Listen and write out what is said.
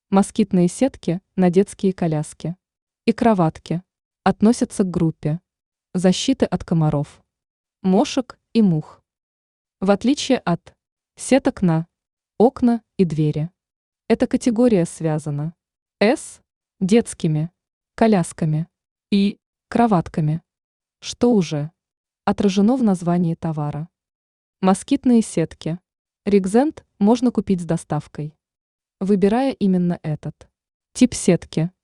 Москитные сетки на детские коляски и кроватки относятся к группе защиты от комаров, мошек и мух. В отличие от сеток на окна и двери, эта категория связана с детскими колясками и кроватками, что уже отражено в названии товара. Москитные сетки. Ригзент можно купить с доставкой. Выбирая именно этот тип сетки,